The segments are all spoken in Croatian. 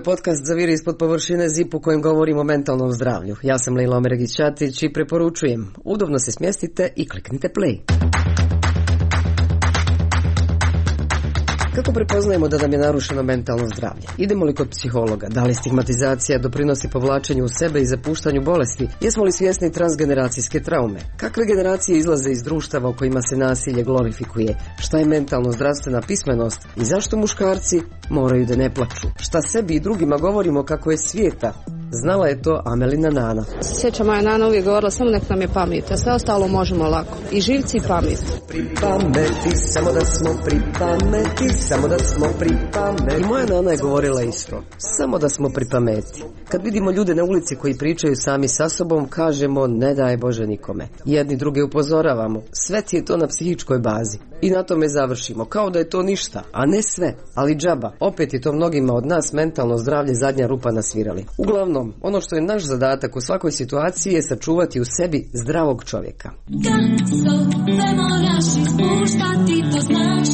podcast Zaviri ispod površine ZIP u kojem govorimo o mentalnom zdravlju. Ja sam Lejla Omeregić-Ćatić i preporučujem, udobno se smjestite i kliknite play. Kako prepoznajemo da nam je narušeno mentalno zdravlje? Idemo li kod psihologa? Da li stigmatizacija doprinosi povlačenju u sebe i zapuštanju bolesti? Jesmo li svjesni transgeneracijske traume? Kakve generacije izlaze iz društava u kojima se nasilje glorifikuje? Šta je mentalno zdravstvena pismenost? I zašto muškarci moraju da ne plaču? Šta sebi i drugima govorimo kako je svijeta? Znala je to Amelina nana. Sjećam, moja nana uvijek govorila samo nek nam je pamet, a sve ostalo možemo lako. I živci i pamet. Pri pameti, samo da smo pri pameti, samo da smo pri pameti. I moja nana je govorila isto, samo da smo pri pameti. Kad vidimo ljude na ulici koji pričaju sami sa sobom, kažemo ne daj Bože nikome. Jedni druge upozoravamo, sve ti je to na psihičkoj bazi. I na tome završimo, kao da je to ništa, a ne sve, ali džaba. Opet je to mnogima od nas mentalno zdravlje zadnja rupa na svirali. Uglavnom, ono što je naš zadatak u svakoj situaciji je sačuvati u sebi zdravog čovjeka. Kad sve moraš ispuštati, to znaš,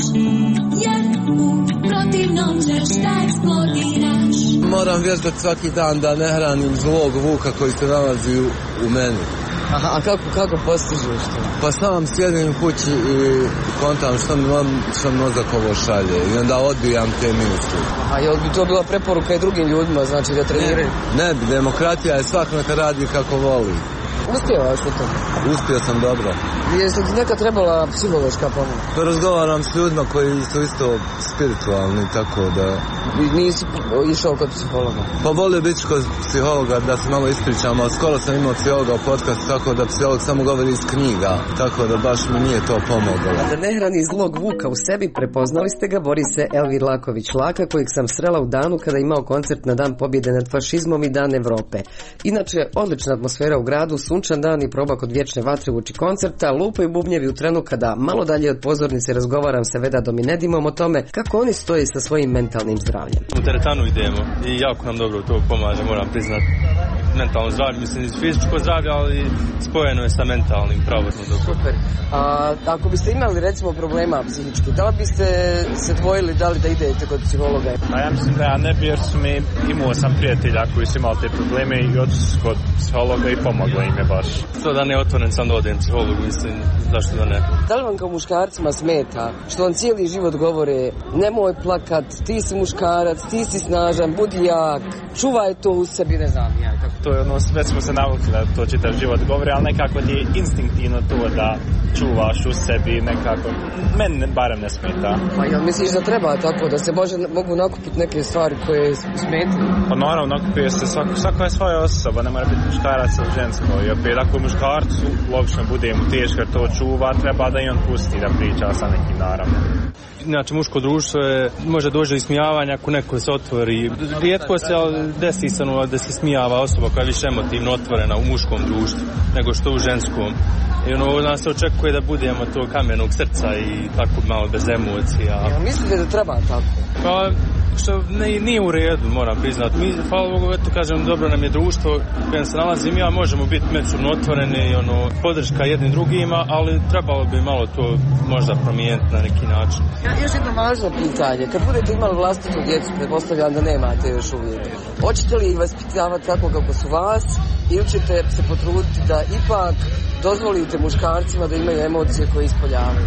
jer u protivnom ćeš da eksplodiraš. Moram vježbati svaki dan da ne hranim zlog vuka koji se nalazi u meni. Aha, a kako postižeš to? Pa sam sjedim u kući i kontam što mi mozak ovo šalje i onda odbijam te misli. A jel bi to bila preporuka i drugim ljudima, znači da treniraju? Ne, demokratija je svak neka radi kako voli. Uspjeva što to? Uspio sam dobro. Jeste ti neka trebala psihološka pomoć? To razgovaram s ljudima koji su isto spiritualni, tako da... Nisi išao kod psihologa? Pa volio biti kod psihologa da se malo ispričam, ali skoro sam imao psihologa u podcastu, tako da psiholog samo govori iz knjiga, tako da baš mi nije to pomoglo. Da ne hrani zlog vuka u sebi, prepoznali ste ga, bori se Elvir Laković-Laka, kojeg sam srela u danu kada je imao koncert na Dan pobjede nad fašizmom i Dan Evrope. Inače, odlična atmosfera u gradu, sunčan dan i proba kod vječne vatre uoči koncerta, lupaju bubnjevi u trenu kada malo dalje od pozornice razgovaram sa Veda Dominedimom o tome kako oni stoje sa svojim mentalnim zdravljem. U teretanu idemo i jako nam dobro to pomaže, moram priznati. Mentalno zdravlje, mislim fizičko zdravlje, ali spojeno je sa mentalnim, pravodno dobro. Super. A ako biste imali recimo problema psihički, da li biste se dvojili da li da idete kod psihologa? A ja mislim da ja ne bi, jer imao sam prijatelja koji su imali te probleme i otišli kod psihologa i pomoglo im je baš. To da ne otvoren sam da odem psihologu, mislim, zašto da ne. Da li vam kao muškarcima smeta što vam cijeli život govore nemoj plakat, ti si muškarac, ti si snažan, budi jak, čuvaj to u sebi, ne znam ja. To je ono, već smo se navukli da to čitav život govori, ali nekako ti je instinktivno to da čuvaš u sebi, nekako, meni barem ne smeta. Pa jel misliš da treba tako, da se mogu nakupiti neke stvari koje smetaju? Pa naravno, nakupuje se, svako je svoja osoba, ne mora biti muškarac ili žensko. I opet ako je muškarcu, logično bude mu teško jer to čuva, treba da i on pusti da priča sa nekim, naravno. Znači, muško društvo može doći do ismijavanja ako neko se otvori. Rijetko se desi da se smijava osoba koja je više emotivno otvorena u muškom društvu nego što u ženskom. I od nas se očekuje da budemo to kamenog srca i tako malo bez emocija. Ja, mislite da treba tako? Pa, što nije u redu, moram priznati. Mi, hvala Bogu, eto kažem, dobro nam je društvo u kojem se nalazim ja, možemo biti međusobno otvoreni i podrška jednim drugima, ali trebalo bi malo to možda promijeniti na neki način. Još jedno važno pitanje, kad budete imali vlastitu djecu, pretpostavljam da nemate još uvijek, hoćete li ih vaspitavati tako kako su vas ili ćete se potruditi da ipak dozvolite muškarcima da imaju emocije koje ispoljavaju?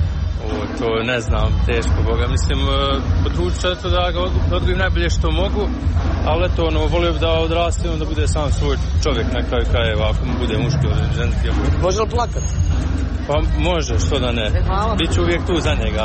To ne znam, teško, Boga. Mislim, potrudit ću da ga odgojim najbolje što mogu, ali eto, volio bi da odraste i da bude sam svoj čovjek na kraju krajeva, ako mu bude muški ili ženski. Može li plakat? Pa može, što da ne. Biću uvijek tu za njega.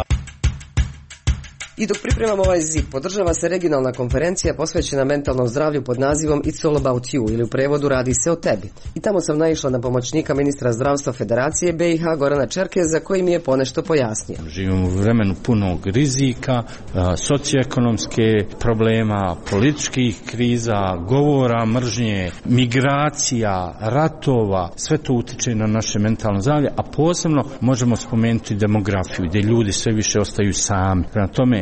I dok pripremamo ovaj ZIP, održava se regionalna konferencija posvećena mentalnom zdravlju pod nazivom It's all about you, ili u prevodu radi se o tebi. I tamo sam naišla na pomoćnika ministra zdravstva Federacije BiH Gorana Čerkeza koji mi je ponešto pojasnio. Živimo u vremenu punog rizika, socioekonomske problema, političkih kriza, govora, mržnje, migracija, ratova, sve to utiče na naše mentalno zdravlje, a posebno možemo spomenuti demografiju, gdje ljudi sve više ostaju sami. Prema tome,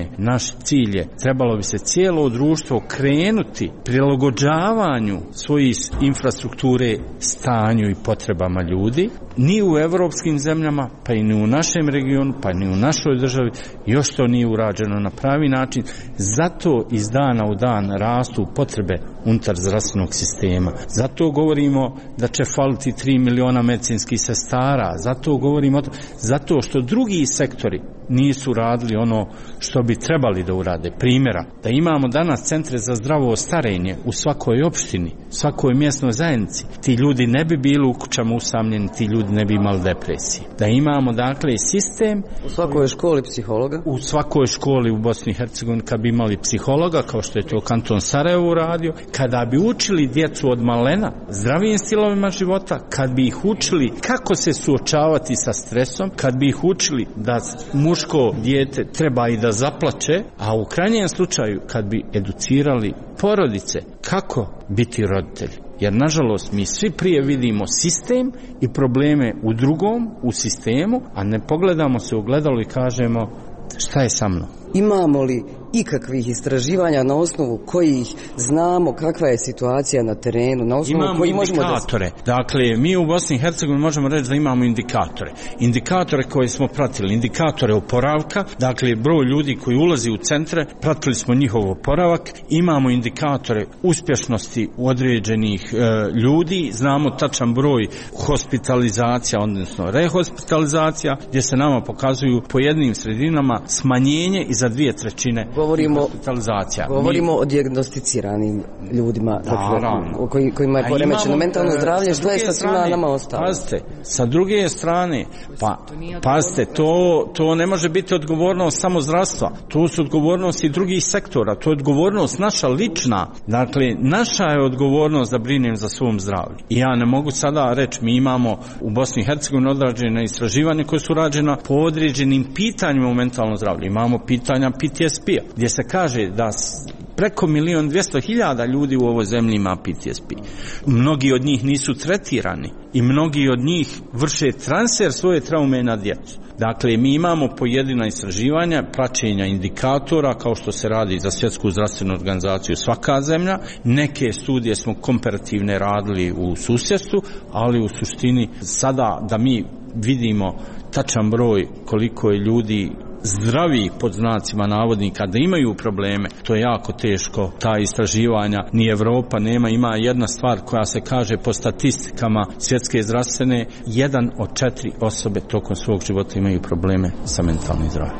tome, naš cilj je, trebalo bi se cijelo društvo krenuti prilagođavanju svojih infrastrukture stanju i potrebama ljudi. Ni u evropskim zemljama, pa i ni u našem regionu, pa ni u našoj državi još to nije urađeno na pravi način. Zato iz dana u dan rastu potrebe unutar zdravstvenog sistema. Zato govorimo da će faliti 3 miliona medicinskih sestara. Zato govorimo zato što drugi sektori nisu radili ono što bi trebali da urade. Primjera, da imamo danas centre za zdravo starenje u svakoj opštini, svakoj mjesnoj zajednici. Ti ljudi ne bi bili u kućama usamljeni, ti ljudi ne bi imali depresije. Da imamo dakle sistem u svakoj školi psihologa. U svakoj školi u Bosni i Hercegovini kad bi imali psihologa, kao što je to kanton Sarajevo uradio, kada bi učili djecu od malena zdravijim stilovima života, kad bi ih učili kako se suočavati sa stresom, kad bi ih učili da muško dijete treba i da zaplače, a u krajnjem slučaju kad bi educirali porodice kako biti roditelji. Jer nažalost mi svi prije vidimo sistem i probleme u drugom, u sistemu, a ne pogledamo se u ogledalo i kažemo šta je sa mnom. Imamo li ikakvih istraživanja na osnovu kojih znamo kakva je situacija na terenu, na osnovu imamo koji možemo indikatore. Dakle, mi u Bosni i Hercegovini možemo reći da imamo indikatore. Indikatore koje smo pratili, indikatore oporavka, dakle broj ljudi koji ulazi u centre, pratili smo njihov oporavak, imamo indikatore uspješnosti određenih ljudi, znamo tačan broj hospitalizacija, odnosno rehospitalizacija, gdje se nama pokazuju po jednim sredinama smanjenje i za 2/3 Govorimo o dijagnosticiranim ljudima, kojima je poremećeno mentalno zdravlje, što je sa svima nama ostalo. Pazite, sa druge strane, pazite, to ne može biti odgovornost samo zdravstva, to su odgovornosti drugih sektora, to je odgovornost naša lična, dakle, naša je odgovornost da brinem za svom zdravlju. I ja ne mogu sada reći, mi imamo u Bosni i Hercegovini odrađene istraživanje koje su rađena po određenim pitanjima u mentalnom zdravlju. Imamo pitanja PTSP-a, gdje se kaže da preko 1.200.000 ljudi u ovoj zemlji ima PTSP. Mnogi od njih nisu tretirani i mnogi od njih vrše transfer svoje traume na djecu. Dakle, mi imamo pojedina istraživanja, praćenja indikatora, kao što se radi za Svjetsku zdravstvenu organizaciju svaka zemlja. Neke studije smo komparativne radili u susjedstvu, ali u suštini sada da mi vidimo tačan broj koliko je ljudi zdravi pod znacima navodnika da imaju probleme, to je jako teško. Ta istraživanja ni Evropa nema. Ima jedna stvar koja se kaže po statistikama Svjetske zdravstvene, 1 od 4 osobe tokom svog života imaju probleme sa mentalnim zdravljem.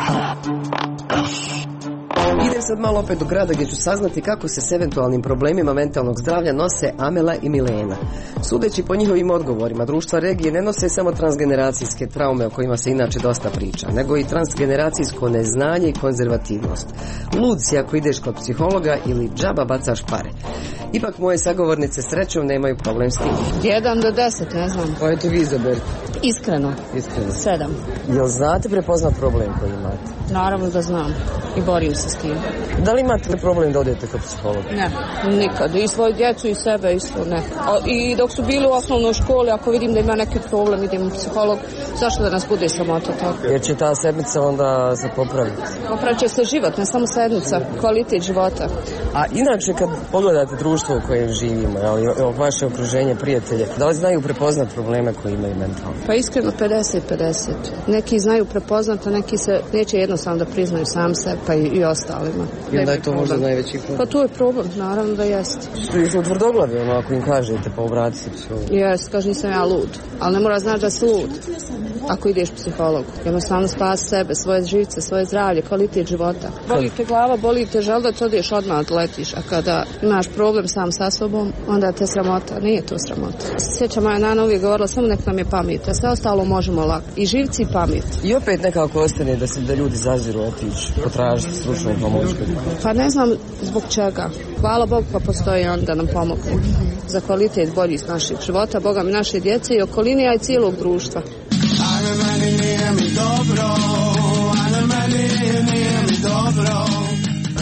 Idem sad malo opet do grada gdje ću saznati kako se s eventualnim problemima mentalnog zdravlja nose Amela i Milena. Sudeći po njihovim odgovorima, društva regije ne nose samo transgeneracijske traume o kojima se inače dosta priča, nego i transgeneracijsko neznanje i konzervativnost. Lud si ako ideš kod psihologa ili džaba bacaš pare. Ipak moje sagovornice srećom nemaju problem s tim. 1 do 10, ne znam. Pa eto vi izaberite. Iskreno. 7. Jel znate prepoznat problem koji imate? Naravno da znam i borim se s tim. Da li imate problem da odete kod psihologa? Ne, nikad. I svoju djecu i sebe isto ne. I dok su bili u osnovnoj školi, ako vidim da ima neki problem, idem u psiholog. Zašto da nas bude sramota tako? Jer će ta sedmica onda se popraviti. Popravit će se život, ne samo sedmica, kvalitet života. A inače kad pogledate društvo u kojem živimo, vaše okruženje, prijatelje, da li znaju prepoznat probleme koji imaju mentalno? Pa iskreno 50-50. Neki znaju prepoznat, a neki se neće jednostavno da priznaju sam se, pa i ostalima. I onda je to možda najveći problem. Pa to je problem, naravno da jeste. Što su tvrdoglavi, ako im kažete, pa obratite psihologu. Jes, kaži nisam ja lud, ali ne mora znači da si lud ako ideš psihologu. Jednostavno spasi sebe, svoje živce, svoje zdravlje, kvalitet života. Boli te glava, boli te želudac, odeš odmah odletiš, a kada imaš problem sam sa sobom, onda te sramota. Nije to sramota. Sjećam, moja nana uvijek govorila, samo nek nam je pamet, a sve ostalo možemo lako. I živci i pamet. I opet nekako ostane da ljudi zaziru otići, potražiti stručnu pomoć. Pa ne znam zbog čega. Hvala Bogu pa postoji on da nam pomogne. Za kvalitet bolji iz našeg života, Boga mi naše djece i okoline, a i cijelog društva. Ajme meni nije mi dobro, ajme meni nije mi dobro. Pa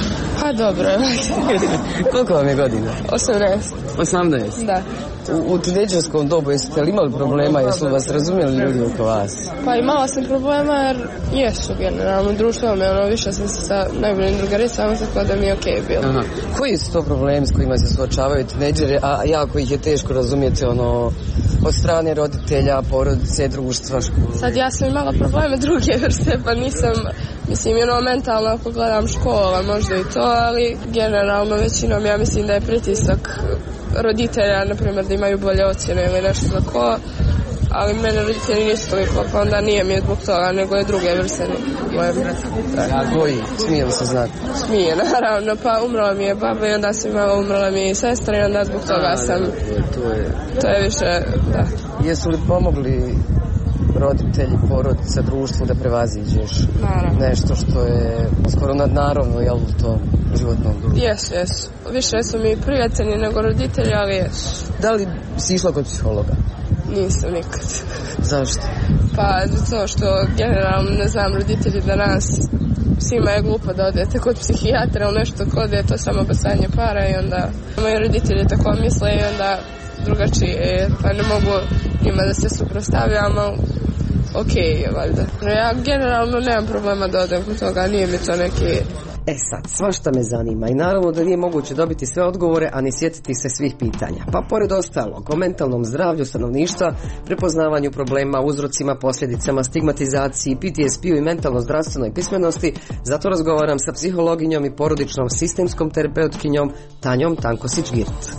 Pa dobro je. Koliko vam je godina? 18. Da. U tinejdžerskom dobu jeste li imali problema, jesu li vas razumjeli ljudi oko vas? Pa imala sam problema jer jesu generalno društvo me više sam se sa najboljim drugaricama tako da mi je okej bilo. Aha. Koji su to problemi s kojima se suočavaju tinejdžeri, a jako ih je teško razumjeti od strane roditelja, porodice, društva, škole? Sad ja sam imala probleme druge vrste, pa nisam, mislim, mentalno ako gledam škola, možda i to, ali generalno većinom ja mislim da je pritisak roditelja, na primjer, da imaju bolje ocjene ili nešto tako, ali mene roditelji nisu toliko, pa onda nije mi zbog toga, nego je druge vrste moje brate. Koji? Smije li se znati? Smije, naravno, pa umrla mi je baba i onda sam imala, umrla mi je sestra i onda zbog toga sam, to je više, da. Jesu li pomogli roditelji, porodica, društvu da prevaziđeš nešto što je skoro nadnaravno, jel, u tom životnom društvu? Jesu. Više su mi prijatelji nego roditelji, ali jesu. Da li si išla kod psihologa? Nisam nikad. Zašto? Pa zato što generalno, ne znam, roditelji danas svima je glupo da odete kod psihijatra ili nešto kod je to samo bacanje para i onda moji roditelji tako misle i onda drugačije, pa ne mogu njima da se suprotstavljam, ali okej je valjda. Ja generalno nemam problema da odem kod toga, nije mi to neki... Sad, svašta me zanima i naravno da nije moguće dobiti sve odgovore, a ni sjetiti se svih pitanja. Pa pored ostalog, o mentalnom zdravlju stanovništva, prepoznavanju problema, uzrocima, posljedicama, stigmatizaciji, PTSP-u i mentalno zdravstvenoj pismenosti, zato razgovaram sa psihologinjom i porodičnom sistemskom terapeutkinjom Tanjom Tankosić-Girt.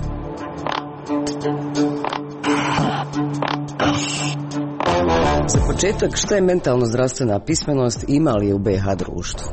Za početak, šta je mentalno zdravstvena pismenost, ima li je u BiH društvu?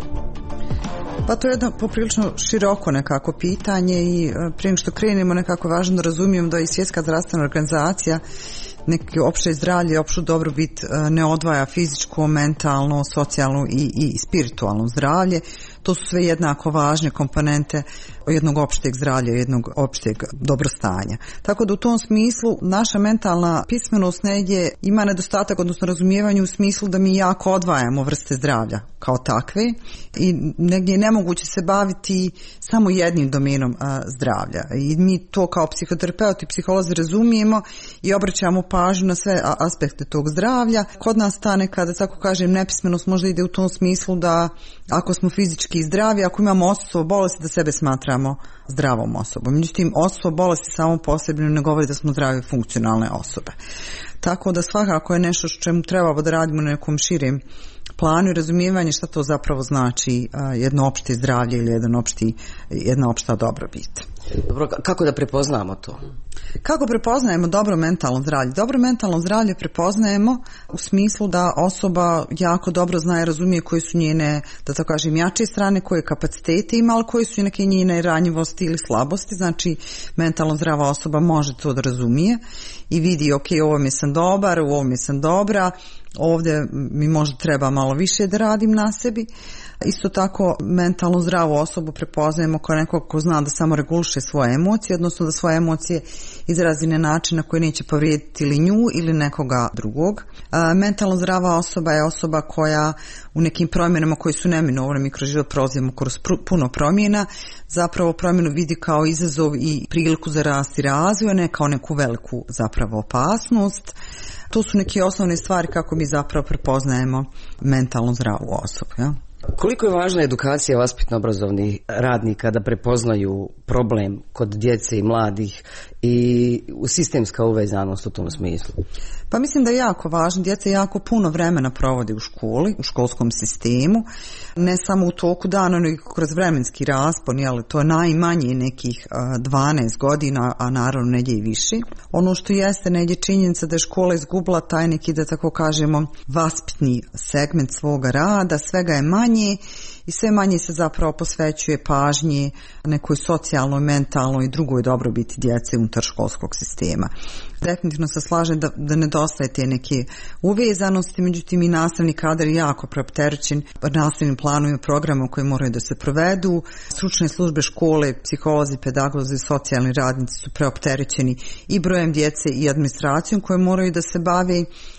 Pa to je jedno poprilično široko nekako pitanje i prije što krenemo nekako važno da razumijemo da i Svjetska zdravstvena organizacija neki opće zdravlje i opću dobrobit ne odvaja fizičko, mentalno, socijalno i spiritualno zdravlje. To su sve jednako važne komponente jednog opšteg zdravlja, jednog opšteg dobrostanja. Tako da u tom smislu naša mentalna pismenost negdje ima nedostatak, odnosno razumijevanje u smislu da mi jako odvajamo vrste zdravlja kao takve i negdje je nemoguće se baviti samo jednim domenom zdravlja. I mi to kao psihoterapeuti i psiholozi razumijemo i obraćamo pažnju na sve aspekte tog zdravlja. Kod nas ta nekada, tako kažem, nepismenost možda ide u tom smislu da ako smo fizički zdravi, ako imamo odsustvo bolesti, da sebe smatramo zdravom osobom. Međutim, odsustvo bolesti samo posebno ne govori da smo zdrave funkcionalne osobe. Tako da svakako je nešto što čemu trebamo da radimo na nekom širem planu i razumijevanje šta to zapravo znači jedno opšte zdravlje ili jedna opšta dobrobit. Dobro, kako da prepoznamo to? Kako prepoznajemo dobro mentalno zdravlje? Dobro mentalno zdravlje prepoznajemo u smislu da osoba jako dobro zna i razumije koje su njene, da tako kažem, jače strane, koje kapacitete ima, ali koje su neke njene ranjivosti ili slabosti. Znači, mentalno zdrava osoba može to da razumije i vidi, ok, u ovome sam dobar, u ovome sam dobra, ovdje mi možda treba malo više da radim na sebi. Isto tako, mentalno zdravu osobu prepoznajemo kao nekog ko zna da samo reguliše svoje emocije, odnosno da svoje emocije izrazi na način na koji neće povrijediti ili nju ili nekoga drugog. Mentalno zdrava osoba je osoba koja u nekim promjenama koji su neminovne, mi kroz život prolazimo kroz puno promjena, zapravo promjenu vidi kao izazov i priliku za rast i razvoj, ne kao neku veliku zapravo opasnost. To su neke osnovne stvari kako mi zapravo prepoznajemo mentalno zdravu osobu. Ja? Koliko je važna edukacija vaspitno-obrazovnih radnika da prepoznaju problem kod djece i mladih i sistemska uvezanost u tom smislu? Pa mislim da je jako važno. Djeca jako puno vremena provode u školi, u školskom sistemu, ne samo u toku dana, nego kroz vremenski raspon, ali to je najmanje nekih 12 godina, a naravno negdje i više. Ono što jeste negdje činjenica da je škola izgubila taj neki, da tako kažemo, vaspitni segment svoga rada, svega je manje i sve manje se zapravo posvećuje pažnji nekoj socijalnoj, mentalnoj i drugoj dobrobiti djece unutar školskog sistema. Definitivno se slažem da nedostaje te neke uvezanosti, međutim i nastavni kadar je jako preopterećen nastavnim planom i programom koji moraju da se provedu. Stručne službe škole, psiholozi, pedagozi, socijalni radnici su preopterećeni i brojem djece i administracijom koje moraju da se bave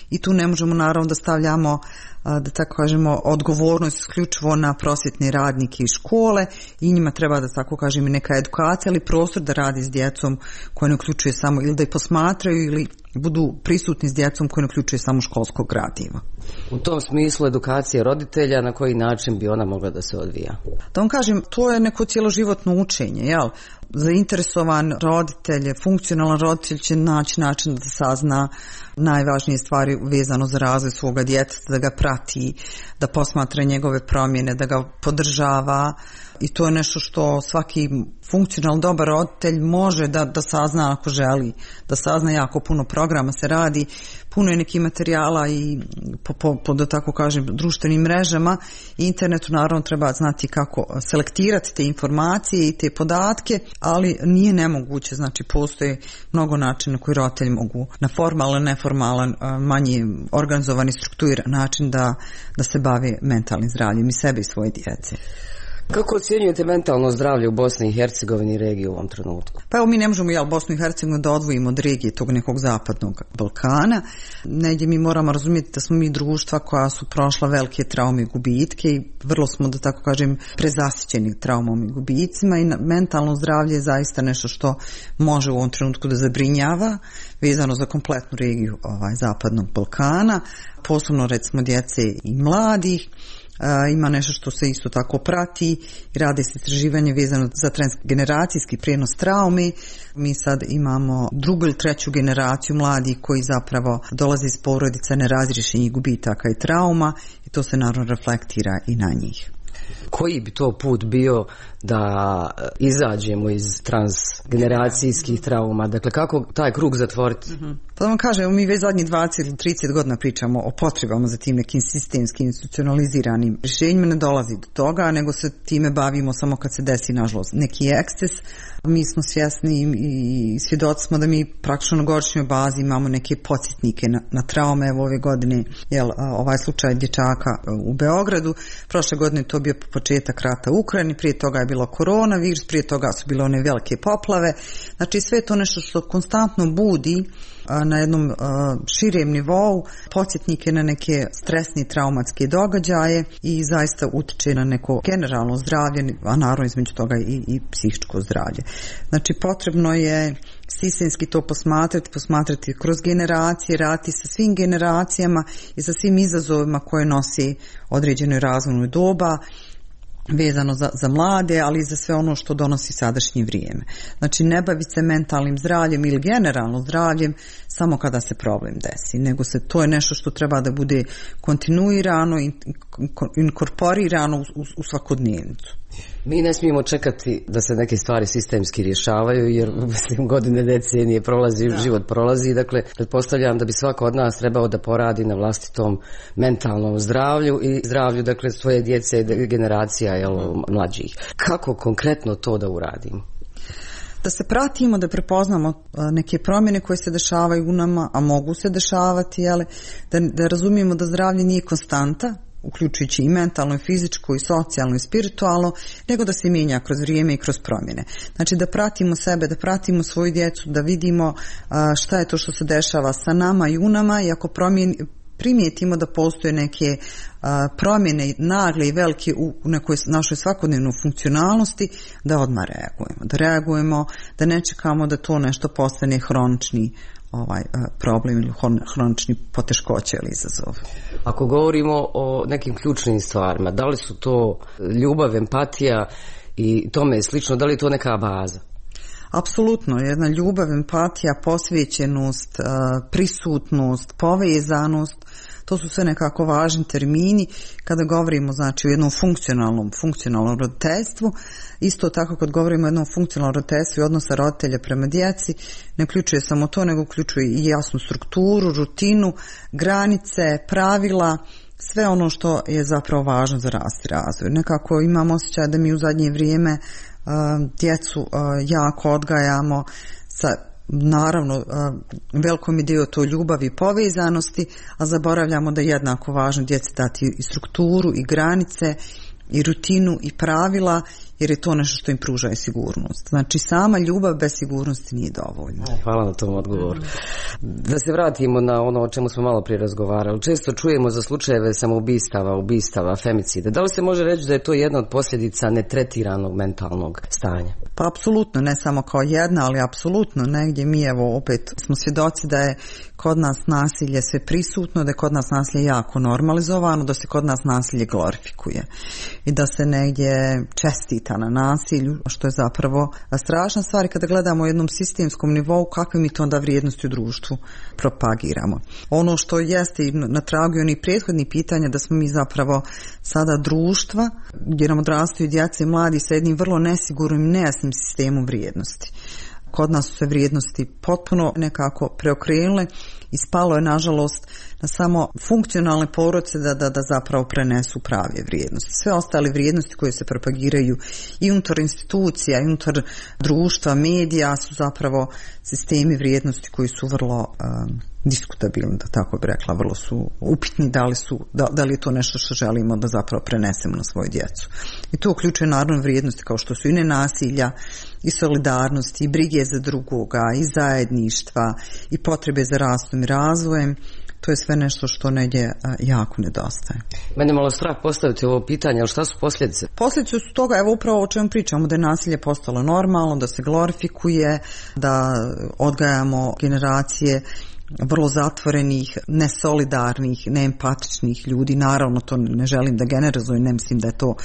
i tu ne možemo naravno da stavljamo, da tako kažemo, odgovornost isključivo na prosvjetne radnike i škole i njima treba, da tako kažem, i neka edukacija, ali prostor da radi s djecom koja ne uključuje samo, ili da ih posmatraju ili budu prisutni s djecom koja ne uključuje samo školskog gradiva. U tom smislu edukacije roditelja, na koji način bi ona mogla da se odvija? Da vam kažem, to je neko cjeloživotno učenje, jel? Zainteresovan roditelj, funkcionalan roditelj će naći način da sazna najvažnije stvari vezano za razvoj svoga djeteta, da ga prati, da posmatra njegove promjene, da ga podržava i to je nešto što svaki funkcionalno dobar roditelj može da sazna ako želi, da sazna. Jako puno programa se radi, puno je nekih materijala i po da tako kažem društvenim mrežama i internetu. Naravno treba znati kako selektirati te informacije i te podatke, ali nije nemoguće, znači postoje mnogo načina koji roditelji mogu na formalan, neformalan, manje organizovani, strukturiran način da se bave mentalnim zdravljem i sebe i svoje djece. Kako ocjenjujete mentalno zdravlje u Bosni i Hercegovini i regiji u ovom trenutku? Pa evo, mi ne možemo Bosnu i Hercegovinu da odvojimo od regije tog nekog zapadnog Balkana. Negdje mi moramo razumjeti da smo mi društva koja su prošla velike traume i gubitke i vrlo smo, da tako kažem, prezasićeni traumom i gubicima i mentalno zdravlje je zaista nešto što može u ovom trenutku da zabrinjava vezano za kompletnu regiju zapadnog Balkana, posebno recimo djece i mladih. Ima nešto što se isto tako prati i radi se istraživanje vezano za transgeneracijski prijenos traume. Mi sad imamo drugu ili treću generaciju mladih koji zapravo dolaze iz porodica nerazriješenih gubitaka i trauma i to se naravno reflektira i na njih. Koji bi to put bio da izađemo iz transgeneracijskih trauma? Dakle, kako taj krug zatvoriti? Pa da vam kažem, mi već zadnjih 20 ili 30 godina pričamo o potrebama za tim nekim sistemskim institucionaliziranim rješenjima. Ne dolazi do toga, nego se time bavimo samo kad se desi, nažalost, neki eksces. Mi smo svjesni i svjedoci smo da mi praktično na godišnjoj bazi imamo neke podsjetnike na traume. Evo ove godine, ovaj slučaj dječaka u Beogradu, prošle godine to bio početak rata u Ukrajini, prije toga je bilo koronavirus, prije toga su bile one velike poplave. Znači sve to nešto što konstantno budi na jednom širem nivou podsjetnike na neke stresne traumatske događaje i zaista utiče na neko generalno zdravlje, a naravno između toga i psihičko zdravlje. Znači potrebno je sistemski to posmatrati kroz generacije, raditi sa svim generacijama i sa svim izazovima koje nosi određeno razvojno doba, vezano za mlade, ali i za sve ono što donosi sadašnje vrijeme. Znači ne baviti se mentalnim zdravljem ili generalno zdravljem samo kada se problem desi, nego to je nešto što treba da bude kontinuirano i inkorporirano u svakodnevnicu. Mi ne smijemo čekati da se neke stvari sistemski rješavaju, jer godine, decenije prolazi, život prolazi. Dakle, pretpostavljam da bi svako od nas trebao da poradi na vlastitom mentalnom zdravlju i zdravlju, dakle, svoje djece i generacija mlađih. Kako konkretno to da uradimo? Da se pratimo, da prepoznamo neke promjene koje se dešavaju u nama, a mogu se dešavati, da razumijemo da zdravlje nije konstanta, uključujući i mentalno, i fizičko, i socijalno, i spiritualno, nego da se mijenja kroz vrijeme i kroz promjene. Znači da pratimo sebe, da pratimo svoju djecu, da vidimo šta je to što se dešava sa nama i u nama i ako primijetimo da postoje neke promjene nagle i velike u nekoj našoj svakodnevnoj funkcionalnosti, da odmah reagujemo, da ne čekamo da to nešto postane hronični problem ili hronični poteškoće ili izazov. Ako govorimo o nekim ključnim stvarima, da li su to ljubav, empatija i tome slično, da li je to neka baza? Apsolutno, jedna ljubav, empatija, posvećenost, prisutnost, povezanost, to su sve nekako važni termini kada govorimo, znači, o jednom funkcionalnom roditeljstvu. Isto tako kad govorimo o jednom funkcionalnom roditeljstvu i odnosa roditelja prema djeci, ne uključuje samo to, nego uključuje i jasnu strukturu, rutinu, granice, pravila, sve ono što je zapravo važno za rast i razvoj. Nekako imam osjećaj da mi u zadnje vrijeme djecu jako odgajamo sa, naravno, velikom je dio to ljubavi i povezanosti, a zaboravljamo da je jednako važno djeci dati i strukturu i granice i rutinu i pravila jer je to nešto što im pruža sigurnost. Znači sama ljubav bez sigurnosti nije dovoljna. Hvala na tom odgovoru. Da se vratimo na ono o čemu smo malo prije razgovarali. Često čujemo za slučajeve samoubistava, ubistava, femicida. Da li se može reći da je to jedna od posljedica netretiranog mentalnog stanja? Pa apsolutno, ne samo kao jedna, ali apsolutno negdje mi evo opet smo svjedoci da je kod nas nasilje sve prisutno, da je kod nas nasilje jako normalizovano, da se kod nas nasilje glorifikuje i da se negdje čestita na nasilju, što je zapravo strašna stvar. Kada gledamo u jednom sistemskom nivou, kakve mi to onda vrijednosti u društvu propagiramo. Ono što jeste i na tragu onih prethodnih pitanja, da smo mi zapravo sada društva gdje nam odrastaju djeca i mladi sa jednim vrlo nesigurnim, nejasnim sistemom vrijednosti. Kod nas su se vrijednosti potpuno nekako preokrenule i spalo je nažalost na samo funkcionalne porodice da zapravo prenesu prave vrijednosti. Sve ostale vrijednosti koje se propagiraju i unutar institucija, i unutar društva, medija su zapravo sistemi vrijednosti koji su vrlo diskutabilni, da tako bi rekla, vrlo su upitni da li je to nešto što želimo da zapravo prenesemo na svoju djecu. I to uključuje naravno vrijednosti kao što su i nenasilja, i solidarnosti, i brige za drugoga, i zajedništva, i potrebe za rastom i razvojem. To je sve nešto što negdje jako nedostaje. Mene malo strah postaviti ovo pitanje, ali šta su posljedice? Posljedice su toga, evo upravo o čemu pričamo, da je nasilje postalo normalno, da se glorifikuje, da odgajamo generacije vrlo zatvorenih, nesolidarnih, neempatičnih ljudi. Naravno, to ne želim da generalizujem, ne mislim da je to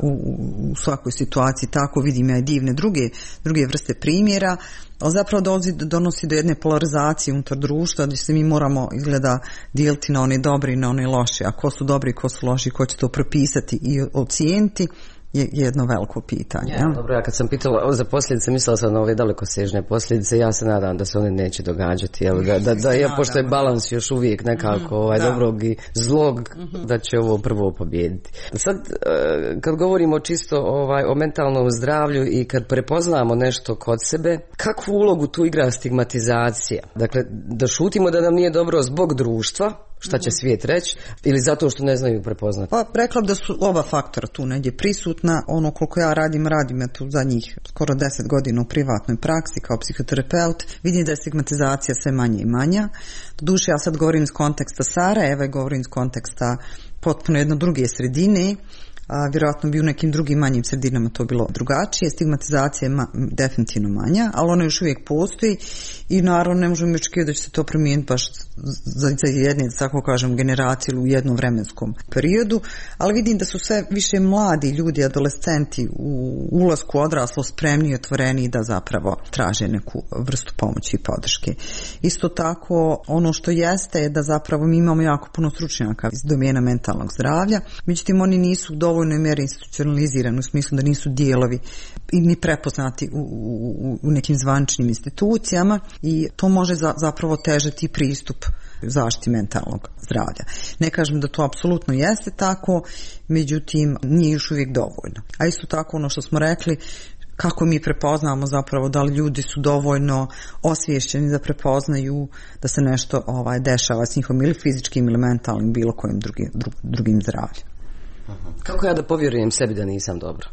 u svakoj situaciji tako, vidim ja i divne druge vrste primjera, ali zapravo donosi do jedne polarizacije unutar društva gdje se mi moramo izgleda dijeliti na one dobre i na one loše, a ko su dobri i ko su loši, ko će to propisati i ocijeniti je jedno veliko pitanje. Ja, dobro, ja kad sam pitala za posljedice, mislila sam na ove dalekosežne posljedice, ja se nadam da se one neće događati, pošto je balans još uvijek nekako dobrog i zlog, da će ovo prvo pobijediti. Sad, kad govorimo čisto o mentalnom zdravlju i kad prepoznamo nešto kod sebe, kakvu ulogu tu igra stigmatizacija? Dakle, da šutimo da nam nije dobro zbog društva, šta će svijet reći, ili zato što ne znaju prepoznati? Pa rekla da su oba faktora tu negdje prisutna. Ono koliko ja radim tu zadnjih skoro 10 godina u privatnoj praksi kao psihoterapeut, vidim da je stigmatizacija sve manje i manja. Doduše, ja sad govorim iz konteksta Sarajeva, govorim iz konteksta potpuno jedno druge sredine, a vjerojatno bi u nekim drugim manjim sredinama to bilo drugačije. Stigmatizacija je definitivno manja, ali ona još uvijek postoji i naravno ne možemo očekivati da će se to promijeniti baš za jedne, tako kažem, generacije u jednom vremenskom periodu, ali vidim da su sve više mladi ljudi, adolescenti u ulasku odraslo spremni i otvoreni da zapravo traže neku vrstu pomoći i podrške. Isto tako, ono što jeste je da zapravo mi imamo jako puno stručnjaka iz domena mentalnog zdravlja, međutim oni nisu dovoljno mjeri institucionalizirani u smislu da nisu dijelovi i ni prepoznati u nekim zvaničnim institucijama i to može zapravo težati pristup zaštiti mentalnog zdravlja. Ne kažem da to apsolutno jeste tako, međutim nije još uvijek dovoljno. A isto tako ono što smo rekli, kako mi prepoznamo zapravo da li ljudi su dovoljno osviješćeni da prepoznaju da se nešto dešava s njihovim ili fizičkim ili mentalnim bilo kojim drugim zdravljem. Kako ja da povjerujem sebi da nisam dobro?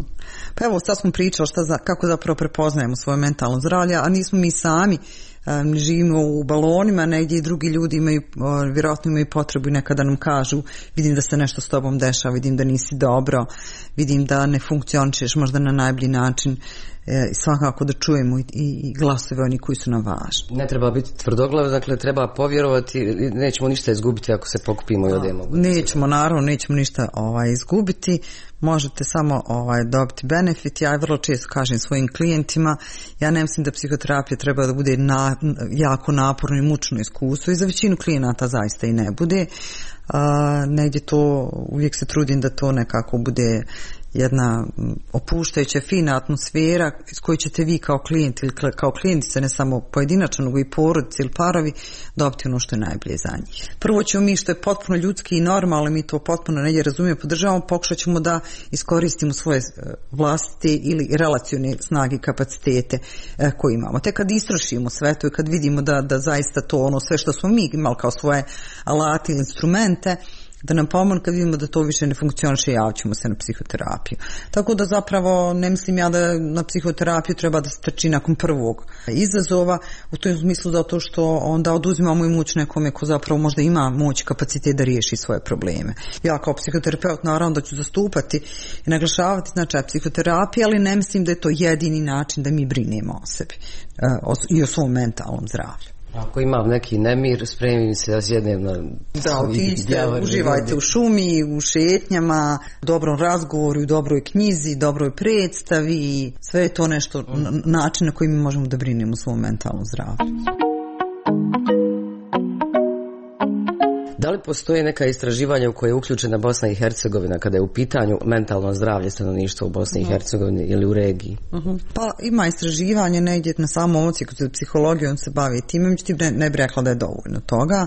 Pa evo, sad smo pričali kako zapravo prepoznajemo svoje mentalno zdravlje, a nismo mi sami, živimo u balonima, negdje i drugi ljudi vjerojatno imaju potrebu i nekada nam kažu, vidim da se nešto s tobom dešava, vidim da nisi dobro, vidim da ne funkcionišeš možda na najbolji način. Svakako da čujemo i glasove oni koji su nam važni. Ne treba biti tvrdoglav, dakle treba povjerovati, nećemo ništa izgubiti ako se pokupimo i odemo. Nećemo ništa izgubiti, možete samo dobiti benefit. Ja vrlo često kažem svojim klijentima, ja ne mislim da psihoterapija treba da bude jako naporno i mučno iskustvo i za većinu klijenata zaista i ne bude. Negdje to, uvijek se trudim da to nekako bude jedna opuštajuća, fina atmosfera iz koje ćete vi kao klijent ili kao klijentica, ne samo pojedinačno, nego i porodice ili parovi, dobiti ono što je najbolje za njih. Prvo ćemo mi, što je potpuno ljudski i normalno, mi to potpuno negdje razumijemo, podržavamo, pokušat ćemo da iskoristimo svoje vlastite ili relacione snage i kapacitete koje imamo. Te kad istrošimo sve to i kad vidimo da zaista to sve što smo mi imali kao svoje alate ili instrumente, da nam pomogne, kad vidimo da to više ne funkcioniše, javćemo se na psihoterapiju. Tako da zapravo ne mislim ja da na psihoterapiju treba da se trči nakon prvog izazova, u tom smislu da to što onda oduzimamo i moć nekome ko zapravo možda ima moć i kapacitet da riješi svoje probleme. Ja kao psihoterapeut naravno da ću zastupati i naglašavati značaj psihoterapije, ali ne mislim da je to jedini način da mi brinemo o sebi i o svom mentalnom zdravlju. Ako imam neki nemir, spremim se da sjednem na... Da, otiđite, uživajte u šumi, u šetnjama, u dobrom razgovoru, u dobroj knjizi, dobroj predstavi. Sve je to nešto, način na koji mi možemo da brinemo o svom mentalnom zdravlju. Da li postoje neka istraživanja u koje je uključena Bosna i Hercegovina kada je u pitanju mentalno zdravlje stanovništva u Bosni i Hercegovini ili u regiji? Pa ima istraživanje negdje na samom odsjeku za psihologijom se bavi time, međutim ne bih rekla da je dovoljno toga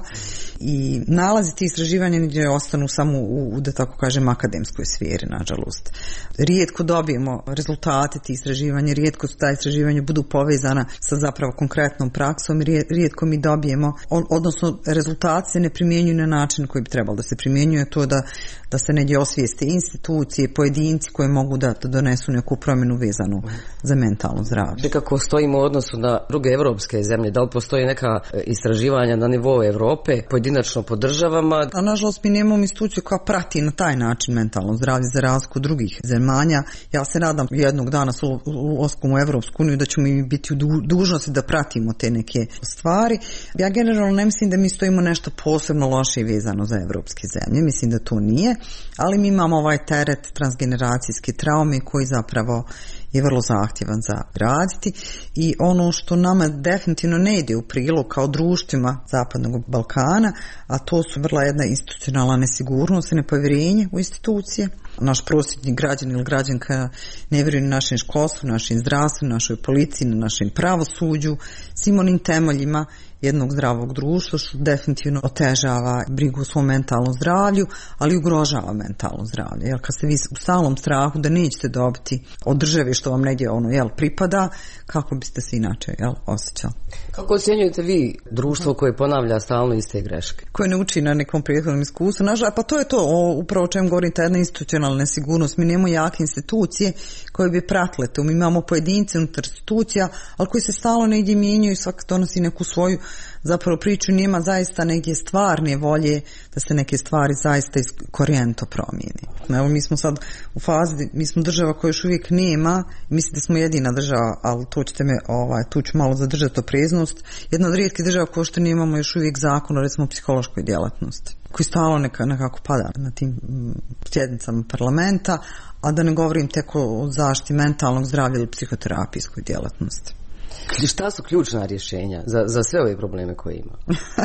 i nalazi ti istraživanja negdje ostanu samo u da tako kažem akademskoj sferi, nažalost. Rijetko dobijemo rezultate ti istraživanja, rijetko su ta istraživanja budu povezana sa zapravo konkretnom praksom, rijetko mi dobijemo, odnosno rezultati se ne primjenjuju na način koji bi trebalo da se primjenjuje, to da se negdje osvijeste institucije, pojedinci koji mogu da donesu neku promjenu vezanu za mentalno zdravlje. Kako stojimo u odnosu na druge evropske zemlje? Da li postoji neka istraživanja na nivou Evrope, pojedinačno po državama? A nažalost mi nemamo instituciju koja prati na taj način mentalno zdravlje za razliku drugih zemalja. Ja se nadam jednog dana s ulaskom u Evropsku uniju da ćemo mi biti u dužnosti da pratimo te neke stvari. Ja generalno ne mislim da mi stojimo nešto posebno loše i vezano za evropske zemlje. Mislim da to nije, ali mi imamo ovaj teret transgeneracijske traume koji zapravo je vrlo zahtjevan za raditi i ono što nama definitivno ne ide u prilog kao društvima Zapadnog Balkana, a to su vrlo jedna institucionalna nesigurnost i nepovjerenje u institucije. Naš prosječni građan ili građanka ne vjeruje na našem školstvu, našem zdravstvu, našoj policiji, na našem pravosuđu, svim onim temeljima jednog zdravog društva, što definitivno otežava brigu o svom mentalnom zdravlju, ali ugrožava mentalno zdravlje. Jer kad ste vi u stalnom strahu da nećete dobiti od države što vam negdje pripada, kako biste se inače osjećali? Kako ocjenjujete vi društvo koje ponavlja stalno iste greške? Koje ne uči na nekom prethodnom iskustvu. Nažalost, pa to je to, upravo o čem govorim, ta jedna institucionalna nesigurnost. Mi nemamo jake institucije koje bi pratile to. Mi imamo pojedince unutar institucija, ali koji se stalno negdje mijenjaju i svak donosi neku svoju zapravo priču, nema zaista neke stvarne volje da se neke stvari zaista korijenito promijeni. Evo mi smo sad u fazi, mi smo država koja još uvijek nema, mislim da smo jedina država, ali to ćete me, tu ću malo zadržati opreznost, jedna od rijetkih država koja što nemamo još uvijek zakon o recimo psihološkoj djelatnosti, koji stalno nekako pada na tim sjednicama parlamenta, a da ne govorim tek o zaštiti mentalnog zdravlja ili psihoterapijskoj djelatnosti. Šta su ključna rješenja za sve ove probleme koje ima?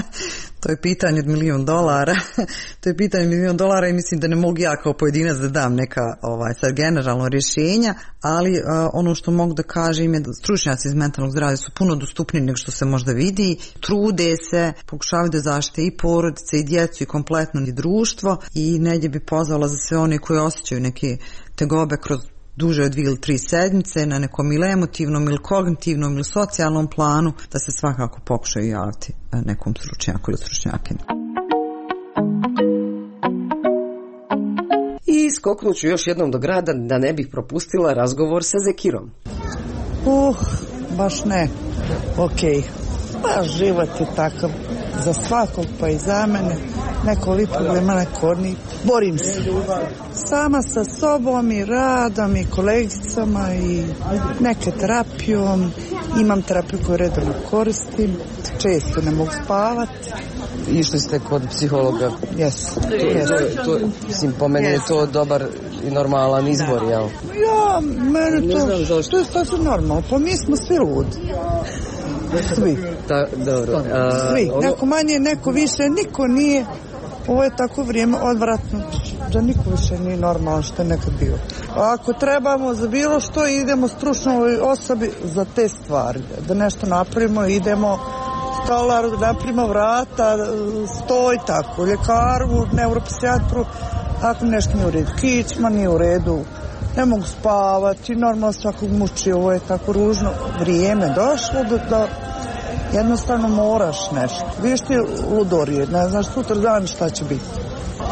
To je pitanje od $1.000.000. To je pitanje $1.000.000 i mislim da ne mogu ja kao pojedinac da dam neka sad generalno rješenja, ali ono što mogu da kažem je da stručnjaci iz mentalnog zdravlja su puno dostupniji nego što se možda vidi, trude se, pokušavaju da zaštite i porodice i djecu i kompletno i društvo i negdje bi pozvala za sve one koji osjećaju neke tegobe kroz duže od 2 ili 3 sedmice na nekom ili emotivnom ili kognitivnom ili socijalnom planu, da se svakako pokušaju javiti nekom stručnjaku ili stručnjakinju. I skoknut ću još jednom do grada da ne bih propustila razgovor sa Zekirom. Baš ne. Ok. Pa život je takav za svakog, pa i za mene. Neko li problema, neko ni. Borim se. Sama sa sobom i radom i kolegicama i neke terapijom. Imam terapiju koju redovno koristim. Često ne mogu spavati. Išli ste kod psihologa? Jesu. Mislim, po meni je to dobar i normalan izbor, jel? Ja, mene to je sasvim normalno. Pa mi smo svi ludi. Svi. Dobro. Svi. Neko manje, neko više, niko nije. Ovo je tako vrijeme odvratno da niko više nije normalno što je nekad bio. A ako trebamo za bilo što, idemo stručnoj osobi za te stvari. Da nešto napravimo, idemo stolaru, da napravimo vrata, stoj, tako, ljekaru, neuropsijatru. Ako nešto nije u redu, kičma nije u redu, ne mogu spavati, normalno svakog muči, ovo je tako ružno vrijeme došlo da jednostavno moraš nešto. Viš ti ludorije, ne znaš sutra dan šta će biti.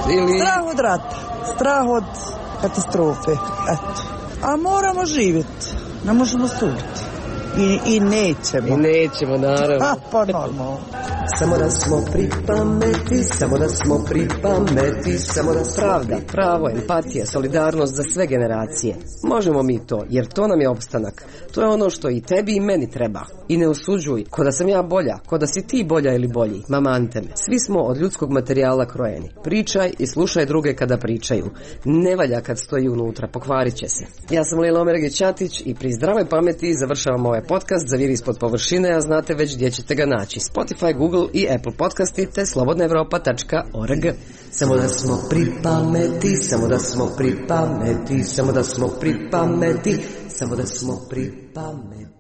Ili... Strah od rata, strah od katastrofe, eto. A moramo živjeti, ne možemo suditi. I nećemo. I nećemo, naravno. Pa normalno. Samo da smo pri pameti, samo da smo pri pameti, samo da pravda, pravo, empatija, solidarnost za sve generacije. Možemo mi to, jer to nam je opstanak. To je ono što i tebi i meni treba. I ne osuđuj, ko da sam ja bolja, ko da si ti bolja ili bolji, mamante me. Svi smo od ljudskog materijala krojeni. Pričaj i slušaj druge kada pričaju. Ne valja kad stoji unutra, pokvarit će se. Ja sam Lila Omergić-Ćatić i pri zdravoj pameti završavam ovaj podcast Zaviri ispod površine, a znate već gdje ćete ga naći. Spotify, Google i Apple podcasti te slobodnaevropa.org. Samo da smo pri pameti, samo da smo pri pameti, samo da smo pri pameti, samo da smo pri pameti.